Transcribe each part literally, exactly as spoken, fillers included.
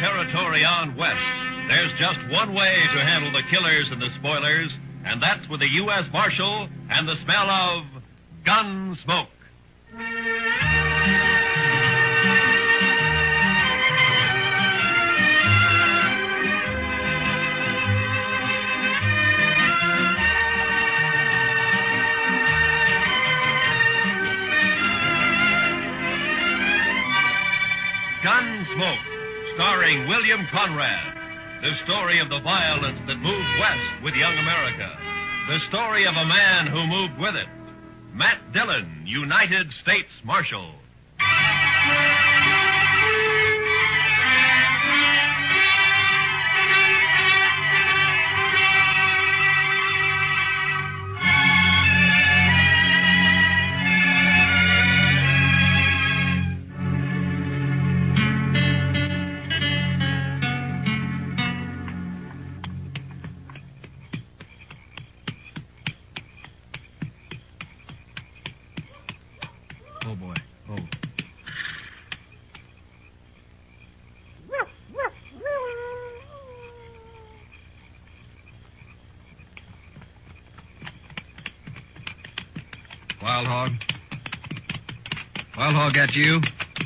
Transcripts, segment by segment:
territory on west, there's just one way to handle the killers and the spoilers, and that's with a U S Marshal and the smell of gun smoke. Gunsmoke, starring William Conrad. The story of the violence that moved west with young America. The story of a man who moved with it. Matt Dillon, United States Marshal. Oh, boy. Oh. Wild Hog? Wild Hog, that's you?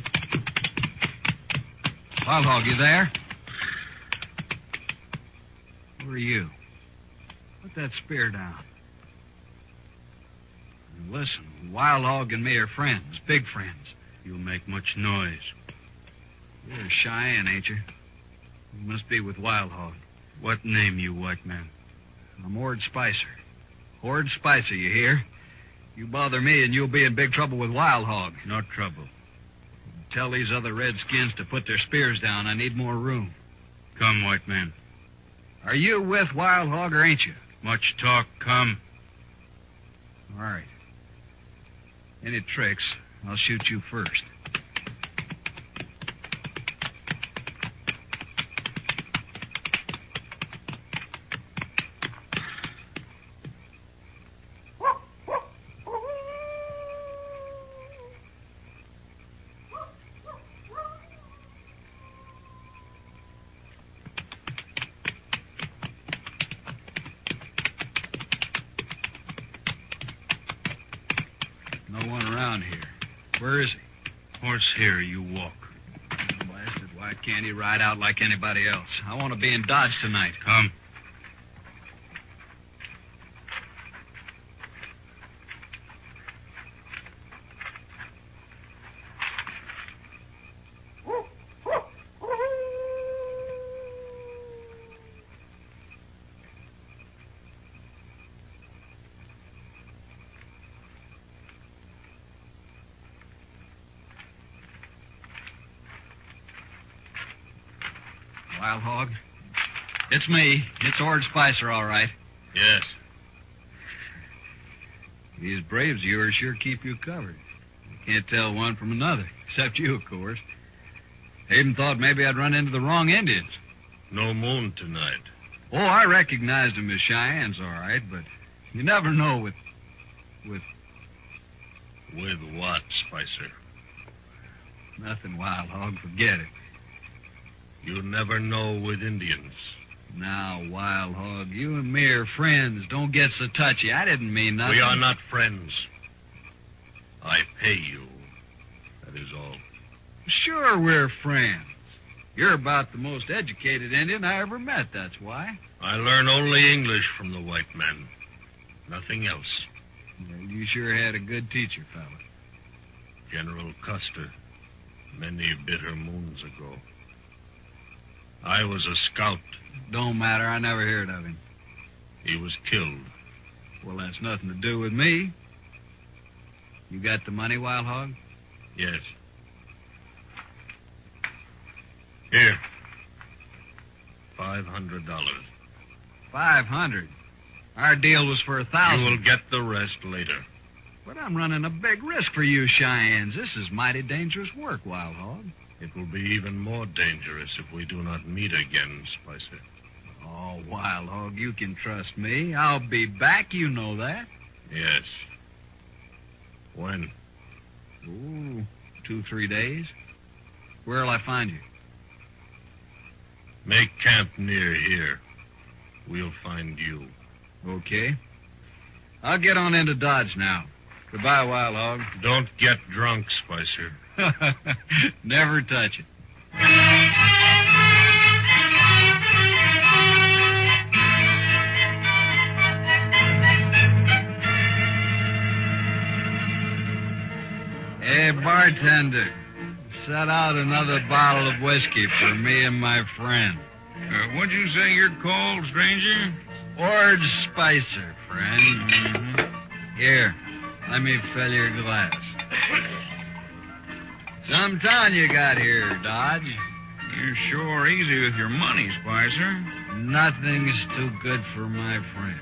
Wild Hog, you there? Who are you? Put that spear down. Listen, Wild Hog and me are friends, big friends. You make much noise. You're Cheyenne, ain't you? You must be with Wild Hog. What name, you white man? I'm Ord Spicer. Ord Spicer, you hear? You bother me and you'll be in big trouble with Wild Hog. No trouble. Tell these other redskins to put their spears down. I need more room. Come, white man. Are you with Wild Hog or ain't you? Much talk, come. All right. Any tricks, I'll shoot you first. No one around here. Where is he? Horse here, you walk. Blasted, why can't he ride out like anybody else? I want to be in Dodge tonight. Come. Wild Hog? It's me. It's Ord Spicer, all right. Yes. These braves of yours sure keep you covered. You can't tell one from another, except you, of course. I even thought maybe I'd run into the wrong Indians. No moon tonight. Oh, I recognized them as Cheyennes, all right, but you never know with... with... With what, Spicer? Nothing, Wild Hog. Forget it. You never know with Indians. Now, Wild Hog, you and me are friends. Don't get so touchy. I didn't mean nothing. We are not friends. I pay you. That is all. Sure we're friends. You're about the most educated Indian I ever met, that's why. I learn only English from the white man. Nothing else. Well, you sure had a good teacher, fella. General Custer, many bitter moons ago. I was a scout. Don't matter. I never heard of him. He was killed. Well, that's nothing to do with me. You got the money, Wild Hog? Yes. Here. Five hundred dollars. Five hundred? Our deal was for a thousand. You will get the rest later. But I'm running a big risk for you Cheyennes. This is mighty dangerous work, Wild Hog. It will be even more dangerous if we do not meet again, Spicer. Oh, Wild Hog, you can trust me. I'll be back, you know that. Yes. When? Ooh, two, three days. Where'll I find you? Make camp near here. We'll find you. Okay. I'll get on into Dodge now. Goodbye, Wild Hog. Don't get drunk, Spicer. Never touch it. Hey, bartender. Set out another bottle of whiskey for me and my friend. Uh, what'd you say you're called, stranger? Ord Spicer, friend. Mm-hmm. Here, let me fill your glass. Some town you got here, Dodge. You're sure easy with your money, Spicer. Nothing's too good for my friend.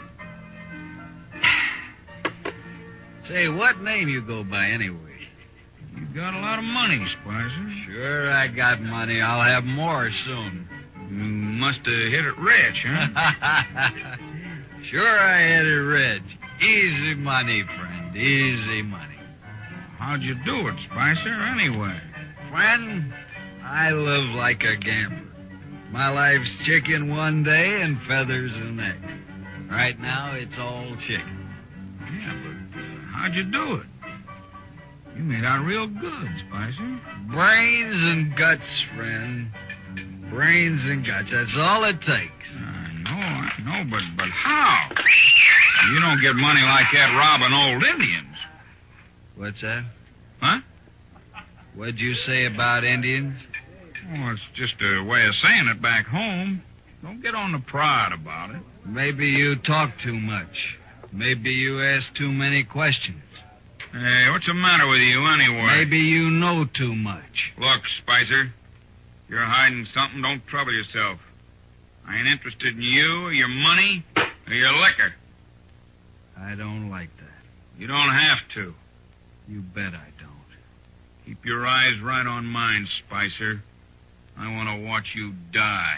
Say, what name you go by anyway? You got a lot of money, Spicer. Sure, I got money. I'll have more soon. You must have hit it rich, huh? Sure, I hit it rich. Easy money, friend. Easy money. How'd you do it, Spicer, anyway? Friend, I live like a gambler. My life's chicken one day and feathers the next. Right now, it's all chicken. Yeah, but uh, how'd you do it? You made out real good, Spicer. Brains and guts, friend. Brains and guts. That's all it takes. I know, I know, but, but how? You don't get money like that robbing old Indians. What's that? Huh? What'd you say about Indians? Oh, it's just a way of saying it back home. Don't get on the prod about it. Maybe you talk too much. Maybe you ask too many questions. Hey, what's the matter with you anyway? Maybe you know too much. Look, Spicer, you're hiding something. Don't trouble yourself. I ain't interested in you or your money or your liquor. I don't like that. You don't have to. You bet I don't. Keep your eyes right on mine, Spicer. I want to watch you die.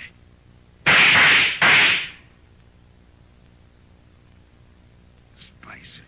Spicer.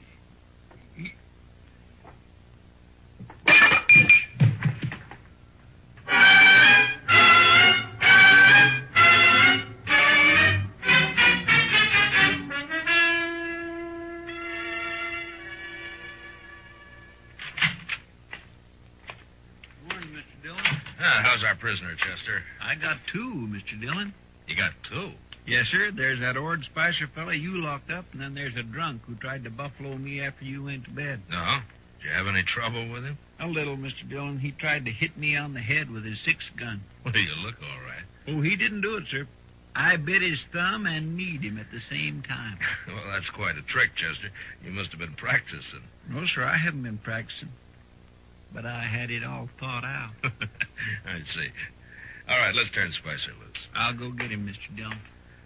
How's our prisoner, Chester? I got two, Mister Dillon. You got two? Yes, sir. There's that Ord Spicer fella you locked up, and then there's a drunk who tried to buffalo me after you went to bed. No? Did you have any trouble with him? A little, Mister Dillon. He tried to hit me on the head with his six gun. Well, you look all right. Oh, he didn't do it, sir. I bit his thumb and kneed him at the same time. Well, that's quite a trick, Chester. You must have been practicing. No, sir, I haven't been practicing. But I had it all thought out. I see. All right, let's turn Spicer loose. I'll go get him, Mister Dillon.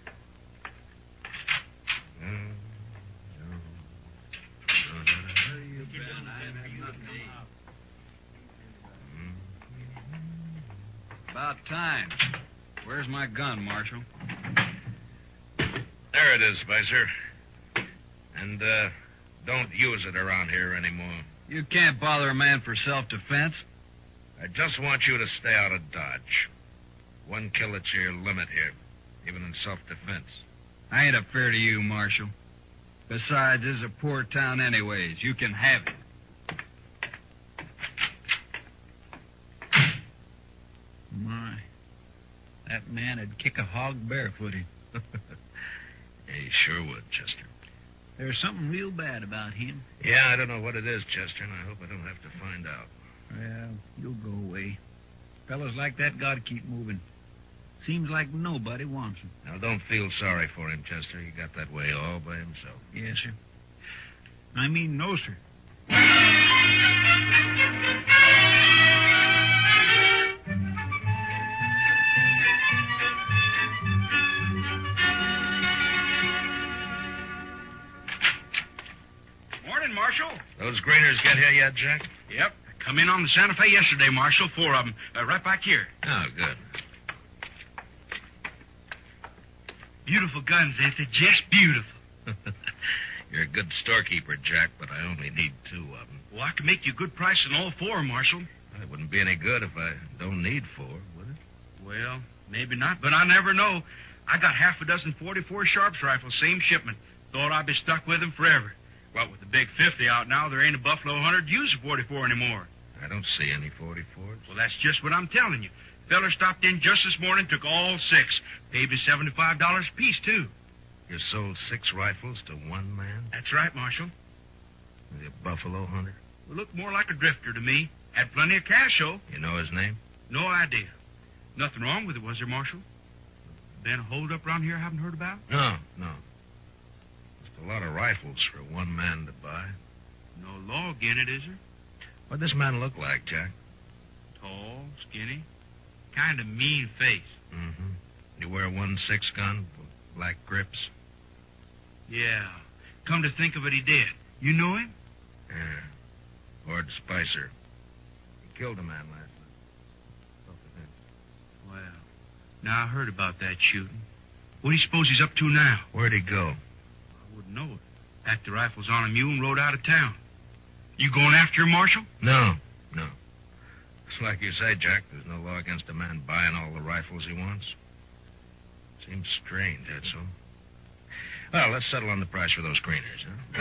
About time. Where's my gun, Marshal? There it is, Spicer. And, uh, don't use it around here anymore. You can't bother a man for self-defense. I just want you to stay out of Dodge. One kill at your limit here, even in self-defense. I ain't a fair to you, Marshal. Besides, this is a poor town anyways. You can have it. My, that man would kick a hog barefooted. He sure would, Chester. There's something real bad about him. Yeah, I don't know what it is, Chester, and I hope I don't have to find out. Well, you'll go away. Fellas like that got to keep moving. Seems like nobody wants him. Now, don't feel sorry for him, Chester. He got that way all by himself. Yes, sir. I mean, no, sir. Morning, Marshal. Those graders get here yet, Jack? Yep. Come in on the Santa Fe yesterday, Marshal. Four of them. Uh, right back here. Oh, good. Beautiful guns, ain't they? Just beautiful. You're a good storekeeper, Jack, but I only need two of them. Well, I can make you a good price on all four, Marshal. It wouldn't be any good if I don't need four, would it? Well, Maybe not, but I never know. I got half a dozen forty-four Sharps rifles, same shipment. Thought I'd be stuck with them forever. Well, with the big fifty out now, there ain't a Buffalo hunter to use a forty-four anymore. I don't see any forty-fours. Well, that's just what I'm telling you. Feller stopped in just this morning, took all six. Paid me seventy-five dollars a piece, too. You sold six rifles to one man? That's right, Marshal. Is he a buffalo hunter? Well, looked more like a drifter to me. Had plenty of cash, though. You know his name? No idea. Nothing wrong with it, was there, Marshal? Been a holdup around here I haven't heard about? No, no. Just a lot of rifles for one man to buy. No law again it, is there? What'd this man look like, Jack? Tall, skinny, kind of mean face. Mm-hmm. You wear one six gun with black grips? Yeah. Come to think of it, he did. You know him? Yeah. Ord Spicer. He killed a man last night. Spoke with him. Well, now I heard about that shooting. What do you suppose he's up to now? Where'd he go? I wouldn't know it. Packed the rifles on a mule and rode out of town. You going after him, Marshal? No, no. It's like you say, Jack. There's no law against a man buying all the rifles he wants. Seems strange, that's all. Well, let's settle on the price for those greeners, huh?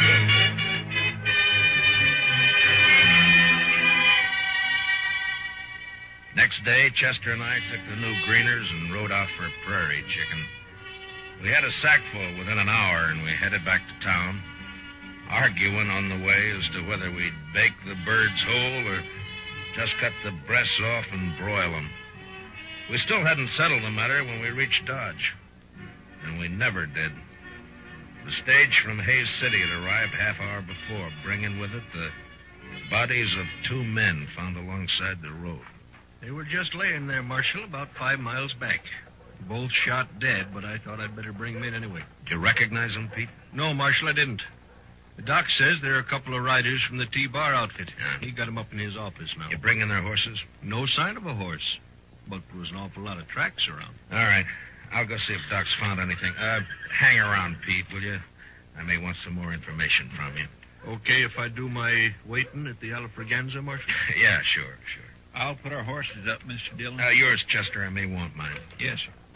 Next day, Chester and I took the new greeners and rode out for prairie chicken. We had a sackful within an hour, and we headed back to town, arguing on the way as to whether we'd bake the birds whole or just cut the breasts off and broil them. We still hadn't settled the matter when we reached Dodge, and we never did. The stage from Hays City had arrived half hour before, bringing with it the bodies of two men found alongside the road. They were just laying there, Marshal, about five miles back. Both shot dead, but I thought I'd better bring them in anyway. Did you recognize them, Pete? No, Marshal, I didn't. The doc says they're a couple of riders from the T-Bar outfit. Yeah. He got them up in his office now. You bring in their horses? No sign of a horse, but there was an awful lot of tracks around. All right. I'll go see if Doc's found anything. Uh, hang around, Pete, will you? I may want some more information from you. Okay if I do my waiting at the Alfraganza, Marshal? Yeah, sure, sure. I'll put our horses up, Mister Dillon. Uh, yours, Chester. I may want mine. Yes, sir.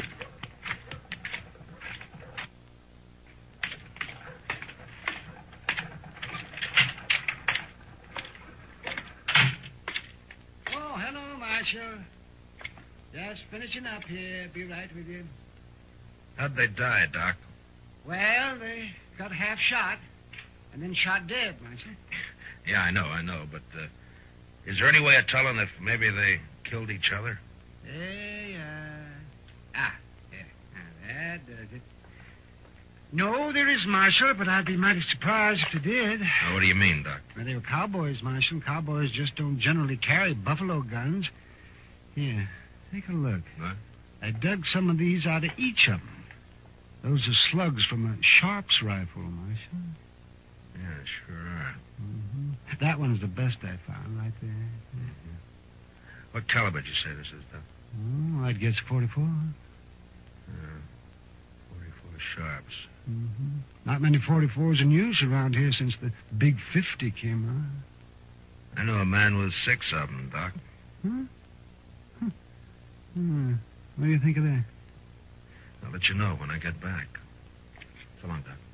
Oh, hello, Marshal. Just finishing up here. Be right with you. How'd they die, Doc? Well, they got half shot and then shot dead, Marshal. Yeah, I know, I know, but uh, is there any way of telling if maybe they killed each other? They, uh... Ah, there. Now, that does it. No, there is, Marshal, but I'd be mighty surprised if they did. Now, what do you mean, Doc? Well, they were cowboys, Marshal. Cowboys just don't generally carry buffalo guns. Here, take a look. What? I dug some of these out of each of them. Those are slugs from a Sharps rifle, Marshal. Yeah, sure are. Mm-hmm. That one's the best I found, right there. Mm-hmm. What caliber did you say this is, Doc? Oh, I'd guess forty-four. Uh, forty-four Sharps. Mm-hmm. Not many forty-fours in use around here since the big fifty came out. I know a man with six of them, Doc. Huh? Huh. Hmm. What do you think of that? I'll let you know when I get back. So long, Doc.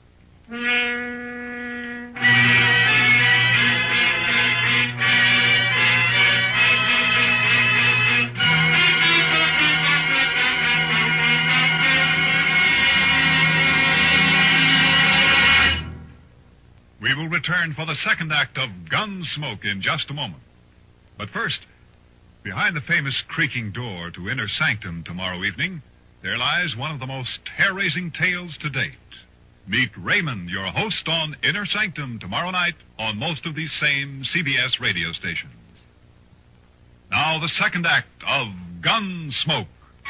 We will return for the second act of Gunsmoke in just a moment. But first, behind the famous creaking door to Inner Sanctum tomorrow evening, there lies one of the most hair-raising tales to date. Meet Raymond, your host on Inner Sanctum tomorrow night on most of these same C B S radio stations. Now, the second act of Gunsmoke.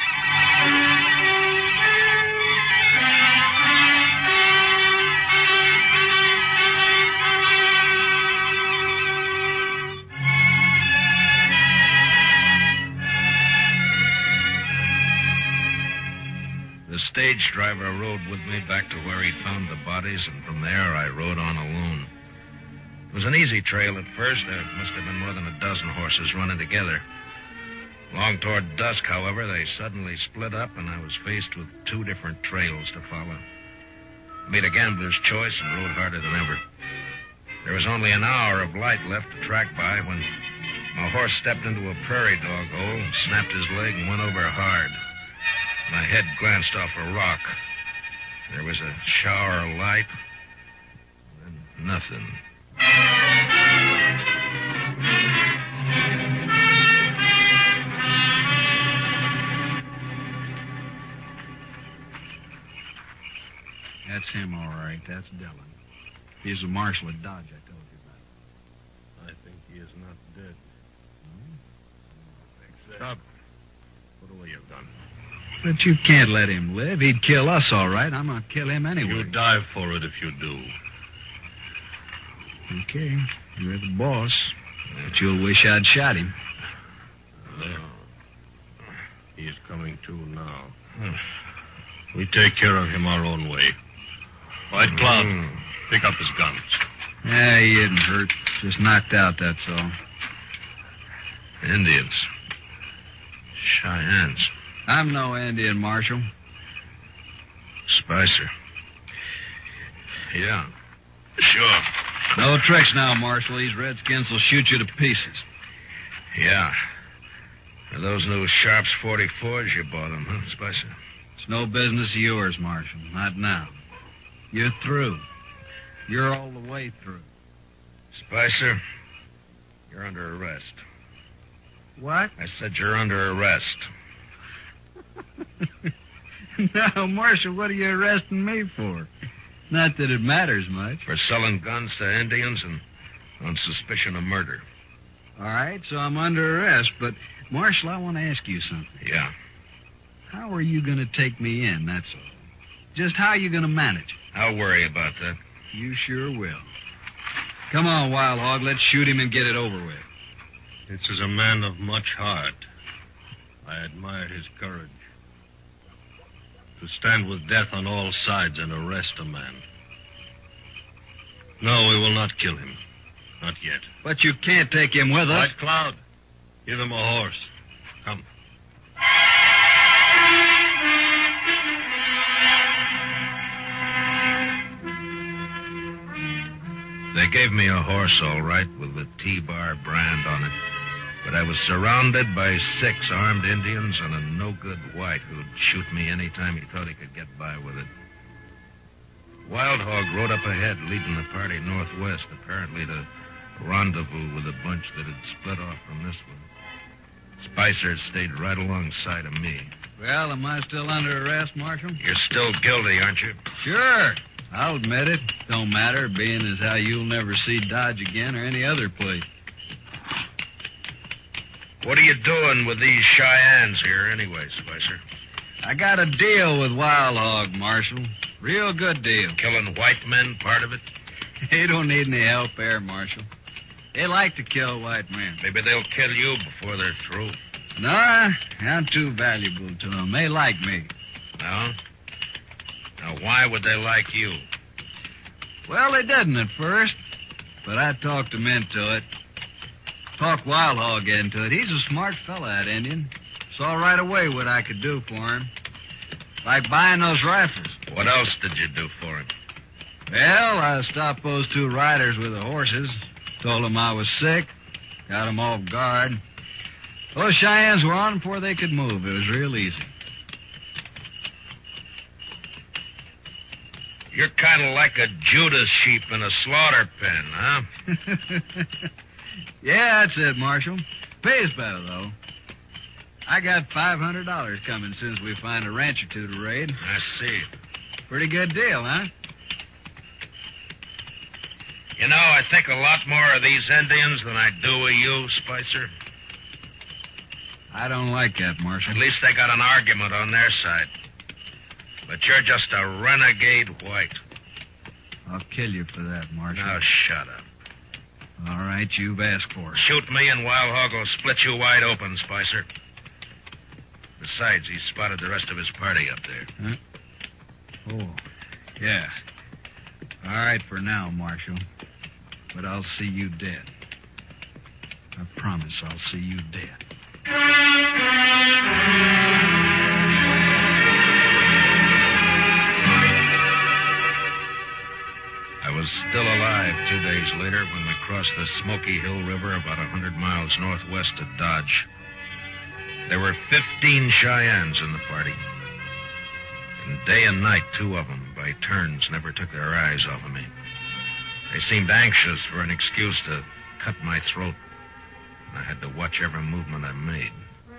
The stage driver rode with me back to where he'd found the bodies, and from there I rode on alone. It was an easy trail at first. There must have been more than a dozen horses running together. Long toward dusk, however, they suddenly split up, and I was faced with two different trails to follow. Made a gambler's choice and rode harder than ever. There was only an hour of light left to track by when my horse stepped into a prairie dog hole, snapped his leg, and went over hard. My head glanced off a rock. There was a shower of light, and nothing. That's him, all right. That's Dillon. He's the marshal at Dodge I told you about. I think he is not dead. Hmm? Stop. What will you have done? But you can't let him live. He'd kill us, all right. I'm going to kill him anyway. You die for it if you do. Okay. You're the boss. But you'll wish I'd shot him. There. He is coming to now. We take care of him our own way. White Cloud, mm. pick up his guns. Yeah, he isn't hurt. Just knocked out, that's all. Indians. Cheyennes. I'm no Indian, Marshal. Spicer. Yeah. Sure. No tricks now, Marshal. These redskins will shoot you to pieces. Yeah. Are those new Sharps forty-fours you bought them, huh, Spicer? It's no business of yours, Marshal. Not now. You're through. You're all the way through. Spicer, you're under arrest. What? I said you're under arrest. No, Marshal, what are you arresting me for? Not that it matters much. For selling guns to Indians and on suspicion of murder. All right, so I'm under arrest, but, Marshal, I want to ask you something. Yeah. How are you going to take me in, that's all? Just how are you going to manage? I'll worry about that. You sure will. Come on, Wild Hog, let's shoot him and get it over with. This is a man of much heart. I admire his courage. To stand with death on all sides and arrest a man. No, we will not kill him. Not yet. But you can't take him with us. White Cloud, give him a horse. Come. They gave me a horse, all right, with the T-Bar brand on it. But I was surrounded by six armed Indians and a no-good white who'd shoot me any time he thought he could get by with it. Wild Hog rode up ahead, leading the party northwest, apparently to rendezvous with a bunch that had split off from this one. Spicer stayed right alongside of me. Well, am I still under arrest, Marshal? You're still guilty, aren't you? Sure. I'll admit it. Don't matter, being as how you'll never see Dodge again or any other place. What are you doing with these Cheyennes here anyway, Spicer? I got a deal with Wild Hog, Marshal. Real good deal. Killing white men, part of it? They don't need any help there, Marshal. They like to kill white men. Maybe they'll kill you before they're through. No, I'm too valuable to them. They like me. No? Now, why would they like you? Well, they didn't at first, but I talked them into it. Talked Wild Hog into it. He's a smart fella, that Indian. Saw right away what I could do for him. Like buying those rifles. What else did you do for him? Well, I stopped those two riders with the horses. Told them I was sick. Got them off guard. Those Cheyennes were on before they could move. It was real easy. You're kind of like a Judas sheep in a slaughter pen, huh? Yeah, that's it, Marshal. Pays better, though. I got five hundred dollars coming since we find a ranch or two to raid. I see. Pretty good deal, huh? You know, I think a lot more of these Indians than I do of you, Spicer. I don't like that, Marshal. At least they got an argument on their side. But you're just a renegade white. I'll kill you for that, Marshal. Now, shut up. All right, you've asked for it. Shoot me and Wild Hog will split you wide open, Spicer. Besides, he's spotted the rest of his party up there. Huh? Oh, yeah. All right for now, Marshal. But I'll see you dead. I promise I'll see you dead. I was still alive two days later when we crossed the Smoky Hill River about a hundred miles northwest of Dodge. There were fifteen Cheyennes in the party. And day and night, two of them, by turns, never took their eyes off of me. They seemed anxious for an excuse to cut my throat. And I had to watch every movement I made.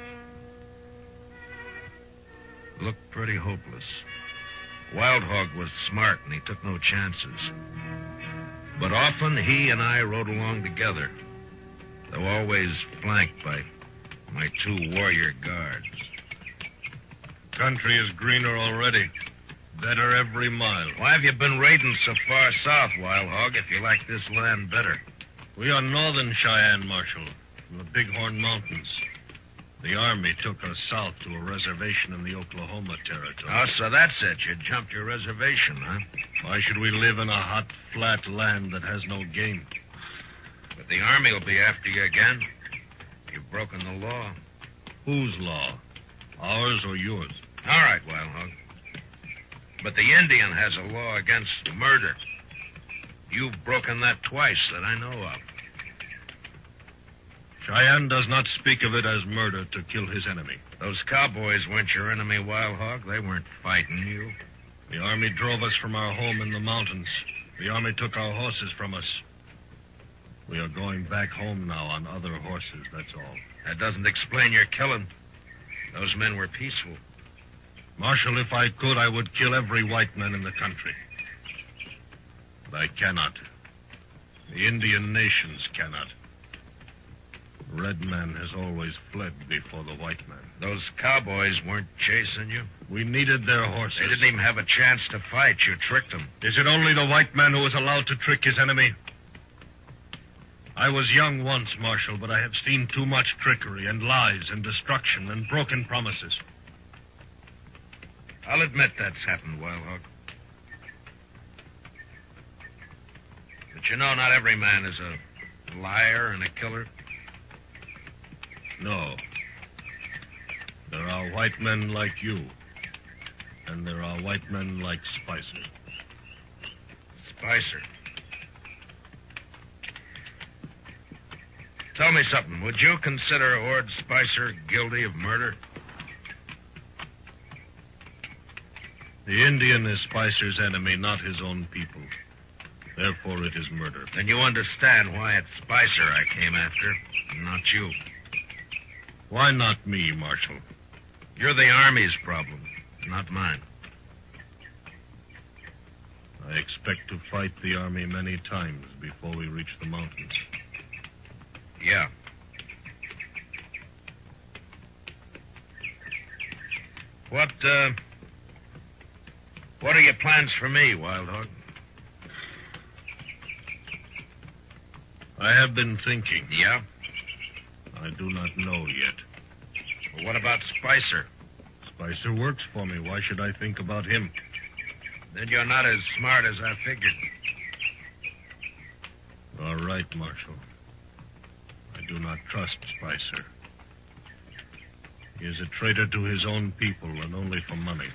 Looked pretty hopeless. Wild Hog was smart, and he took no chances. But often he and I rode along together, though always flanked by my two warrior guards. Country is greener already. Better every mile. Why have you been raiding so far south, Wild Hog, if you like this land better? We are northern Cheyenne, Marshal, from the Bighorn Mountains. The Army took us south to a reservation in the Oklahoma Territory. Oh, so that's it. You jumped your reservation, huh? Why should we live in a hot, flat land that has no game? But the Army will be after you again. You've broken the law. Whose law? Ours or yours? All right, Wild Hog. But the Indian has a law against murder. You've broken that twice that I know of. Cheyenne does not speak of it as murder to kill his enemy. Those cowboys weren't your enemy, Wild Hog. They weren't fighting you. The Army drove us from our home in the mountains. The Army took our horses from us. We are going back home now on other horses, that's all. That doesn't explain your killing. Those men were peaceful. Marshal, if I could, I would kill every white man in the country. But I cannot. The Indian nations cannot. The red man has always fled before the white man. Those cowboys weren't chasing you? We needed their horses. They didn't even have a chance to fight. You tricked them. Is it only the white man who is allowed to trick his enemy? I was young once, Marshal, but I have seen too much trickery and lies and destruction and broken promises. I'll admit that's happened, Wild Hog. But you know, not every man is a liar and a killer. No. There are white men like you. And there are white men like Spicer. Spicer. Tell me something. Would you consider Ord Spicer guilty of murder? The Indian is Spicer's enemy, not his own people. Therefore, it is murder. Then you understand why it's Spicer I came after, and not you. Why not me, Marshal? You're the Army's problem, not mine. I expect to fight the Army many times before we reach the mountains. Yeah. What, uh... What are your plans for me, Wild Hog? I have been thinking. Yeah? I do not know yet. Well, what about Spicer? Spicer works for me. Why should I think about him? Then you're not as smart as I figured. All right, Marshal. I do not trust Spicer. He is a traitor to his own people and only for money.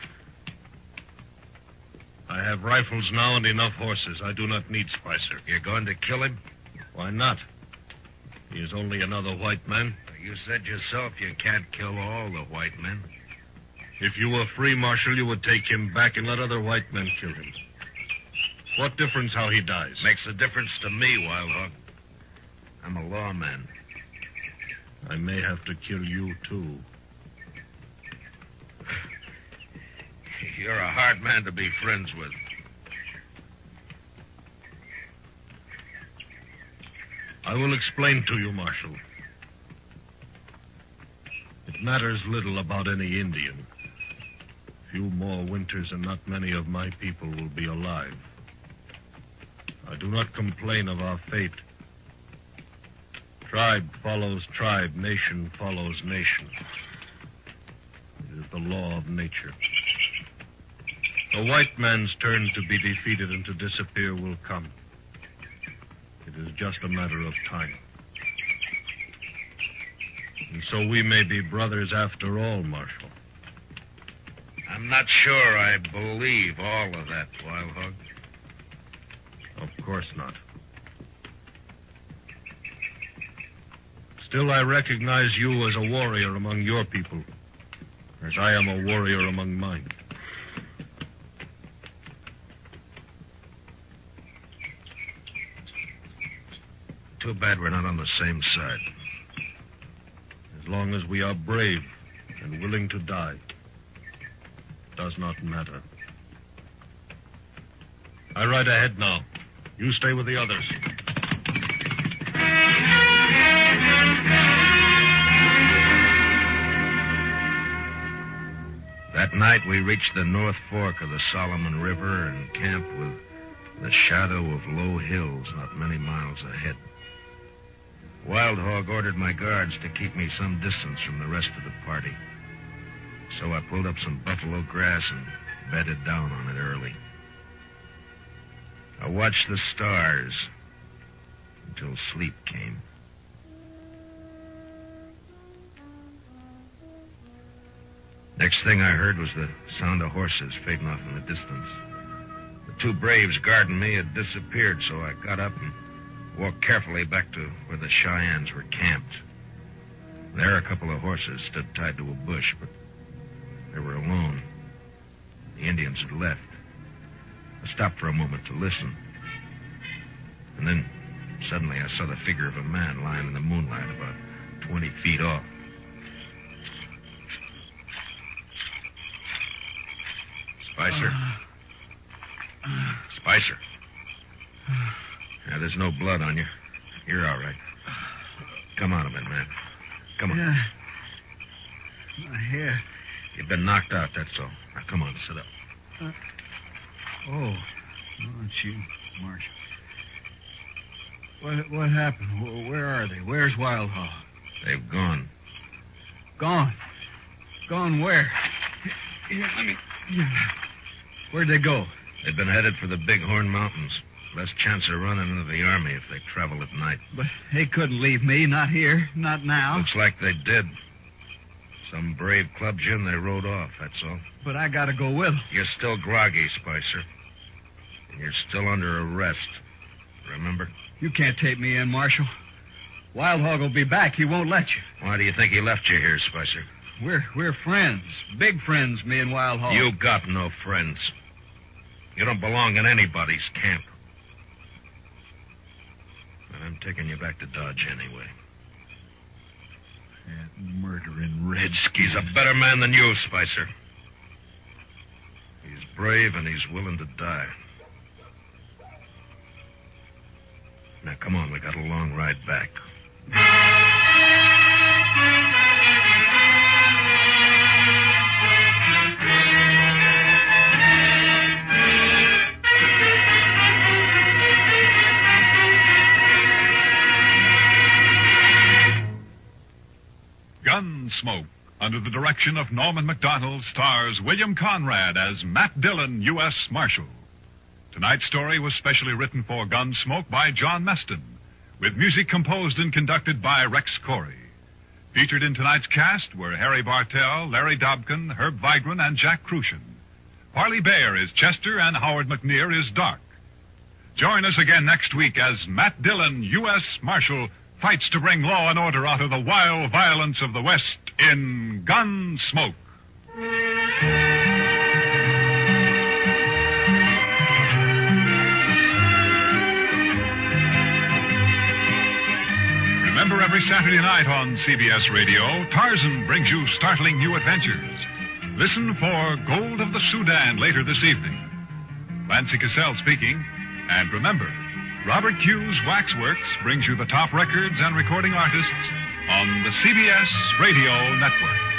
I have rifles now and enough horses. I do not need Spicer. You're going to kill him? Why not? He is only another white man. You said yourself you can't kill all the white men. If you were free, Marshal, you would take him back and let other white men kill him. What difference how he dies? Makes a difference to me, Wild Hog. I'm a lawman. I may have to kill you, too. You're a hard man to be friends with. I will explain to you, Marshal. It matters little about any Indian. Few more winters and not many of my people will be alive. I do not complain of our fate. Tribe follows tribe, nation follows nation. It is the law of nature. The white man's turn to be defeated and to disappear will come. It is just a matter of time. And so we may be brothers after all, Marshal. I'm not sure I believe all of that, Wild Hog. Of course not. Still, I recognize you as a warrior among your people, as I am a warrior among mine. Too bad we're not on the same side. As long as we are brave and willing to die, it does not matter. I ride ahead now. You stay with the others. That night, we reached the North Fork of the Solomon River and camped with the shadow of low hills not many miles ahead. Wild Hog ordered my guards to keep me some distance from the rest of the party. So I pulled up some buffalo grass and bedded down on it early. I watched the stars until sleep came. Next thing I heard was the sound of horses fading off in the distance. The two braves guarding me had disappeared, so I got up and walked carefully back to where the Cheyennes were camped. There, a couple of horses stood tied to a bush, but they were alone. The Indians had left. I stopped for a moment to listen. And then, suddenly, I saw the figure of a man lying in the moonlight about twenty feet off. Spicer? Spicer? Yeah, there's no blood on you. You're all right. Come on a minute, man. Come on. Yeah. My hair. You've been knocked out, that's all. Now, come on, sit up. Uh, oh. Oh, it's you, Marshal. What, what happened? Where, where are they? Where's Wild Hog? They've gone. Gone? Gone where? Here, let me... Where'd they go? They've been headed for the Bighorn Mountains. Less chance of running into the army if they travel at night. But they couldn't leave me. Not here. Not now. Looks like they did. Some brave clubbed you and they rode off, that's all. But I gotta go with them. You're still groggy, Spicer. And you're still under arrest. Remember? You can't take me in, Marshal. Wild Hog will be back. He won't let you. Why do you think he left you here, Spicer? We're we're friends. Big friends, me and Wild Hog. You got no friends. You don't belong in anybody's camp. And I'm taking you back to Dodge anyway. That murdering redskin. He's a better man than you, Spicer. He's brave and he's willing to die. Now, come on. We got a long ride back. Gunsmoke, under the direction of Norman Macdonald, stars William Conrad as Matt Dillon, U S Marshal. Tonight's story was specially written for Gunsmoke by John Meston, with music composed and conducted by Rex Corey. Featured in tonight's cast were Harry Bartell, Larry Dobkin, Herb Vigran, and Jack Crucian. Parley Bear is Chester, and Howard McNear is Dark. Join us again next week as Matt Dillon, U S Marshal, fights to bring law and order out of the wild violence of the West in Gunsmoke. Remember, every Saturday night on C B S Radio, Tarzan brings you startling new adventures. Listen for Gold of the Sudan later this evening. Clancy Cassell speaking. And remember, Robert Q's Waxworks brings you the top records and recording artists on the C B S Radio Network.